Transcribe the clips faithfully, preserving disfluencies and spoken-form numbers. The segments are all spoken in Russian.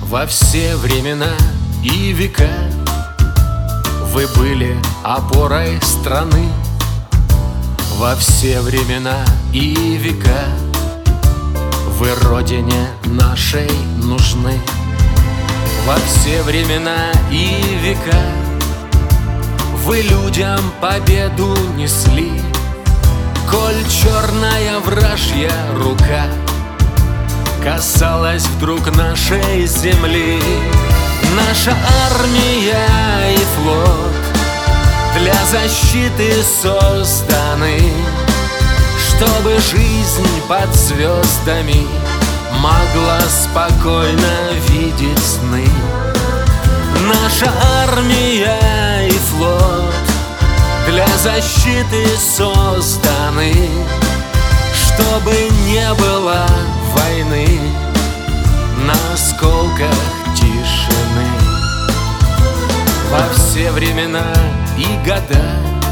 Во все времена и века вы были опорой страны. Во все времена и века вы родине нашей нужны. Во все времена и века вы людям победу несли. Коль черная вражья рука касалась вдруг нашей земли, наша армия и флот для защиты созданы, чтобы жизнь под звездами могла спокойно видеть сны. Наша армия и флот для защиты созданы, чтобы не было войны на осколках тишины. Во все времена и года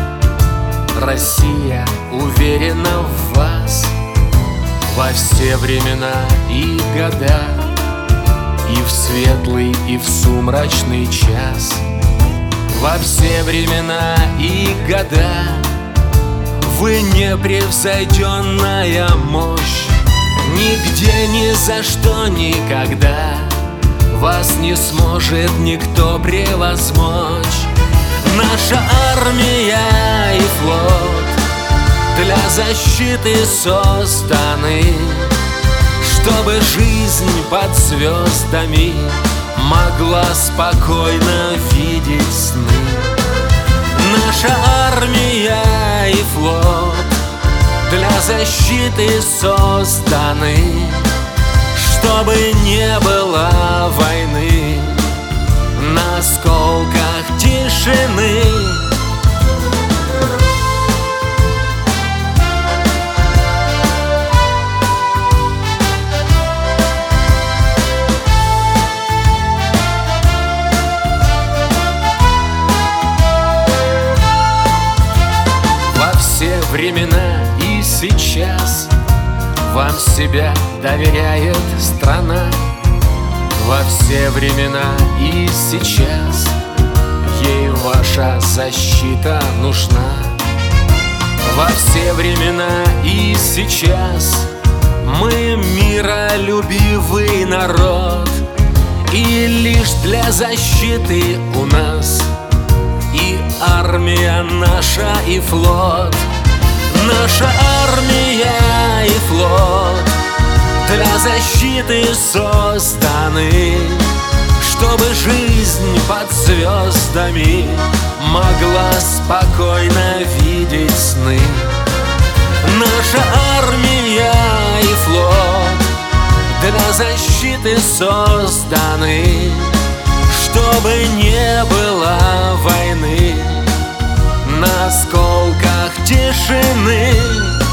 Россия уверена в вас. Во все времена и года, и в светлый, и в сумрачный час. Во все времена и года вы непревзойденная мощь. Нигде, ни за что, никогда вас не сможет никто превозмочь. Наша армия и флот для защиты созданы, чтобы жизнь под звездами могла спокойно видеть сны. Наша армия и флот для защиты созданы, чтобы не было войны на осколках тишины. Во все времена и сейчас вам себя доверяет страна. Во все времена и сейчас ей ваша защита нужна. Во все времена и сейчас мы миролюбивый народ, и лишь для защиты у нас и армия наша, и флот. Наша армия и флот для защиты созданы, чтобы жизнь под звездами могла спокойно видеть сны. Наша армия и флот для защиты созданы, чтобы не было войны на осколках тишины.